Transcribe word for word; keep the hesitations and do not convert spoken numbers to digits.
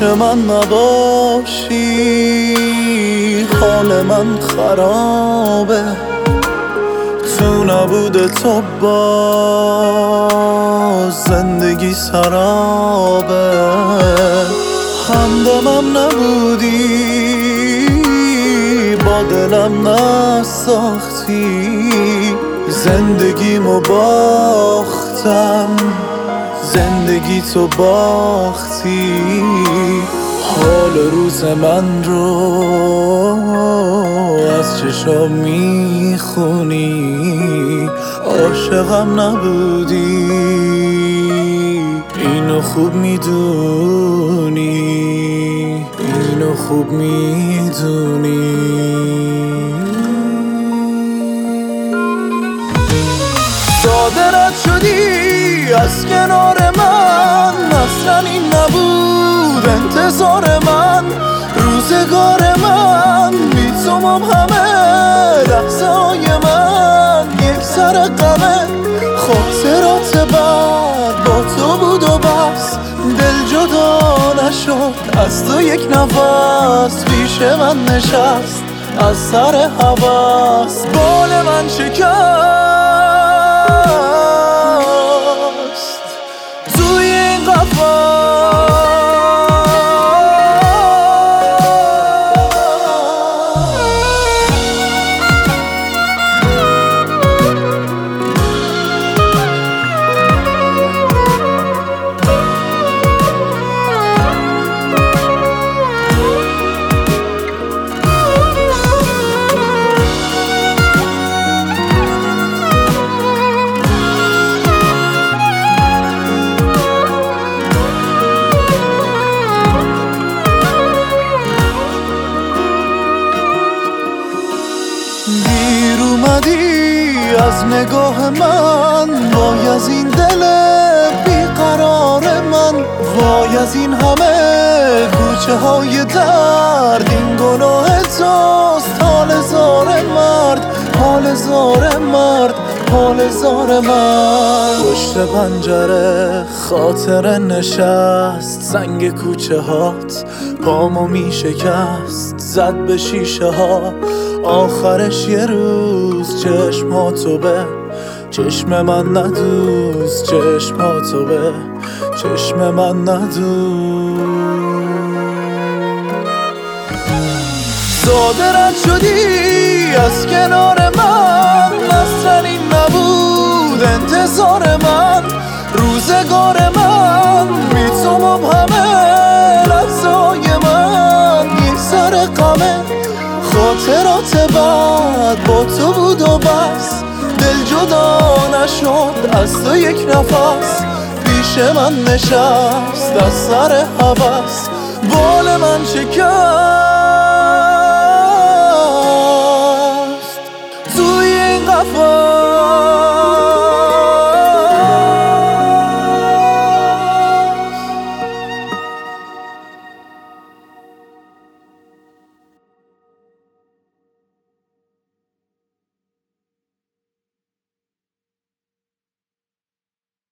من نباشی حال من خرابه، تو نبوده تو باز زندگی سرابه. همدمم نبودی با دلم نساختی، زندگیمو باختم زندگی تو باختی. حال روز من رو از چشام میخونی، عاشقم نبودی اینو خوب میدونی، اینو خوب میدونی. ساده رد شدی از کنار من، اصلا این نبود انتظار من. روزگار من بی تو مم همه لحظه های من یک سر غمه. خاطرات بعد با تو بود و بس، دل جدا نشد از تو یک نفس. پیش من نشست از سر هوس، بال من شکست توی این قفس. دیر اومدی از نگاه من، وای از این دل بیقرار من. وای از این همه کوچه های درد، این گناه توست حال زار مرد، حال زار مرد، حال زار من. پشت پنجره خاطر نشست، زنگ کوچه هات پامو می شکست. زد به شیشه ها آخرش یه روز، چشماتو به چشم من ندوز، چشماتو به چشم من ندوز. ساده رد شدی از کنار من، اصلا این نبود انتظار من. روزگار من بی تو مم همه لحظه های من یک سر غمه. خاطرات بعد با تو بود و بس، دل جدا نشد از تو یک نفس. پیش من نشست از سر هوس، بال من شکست توی این قفس.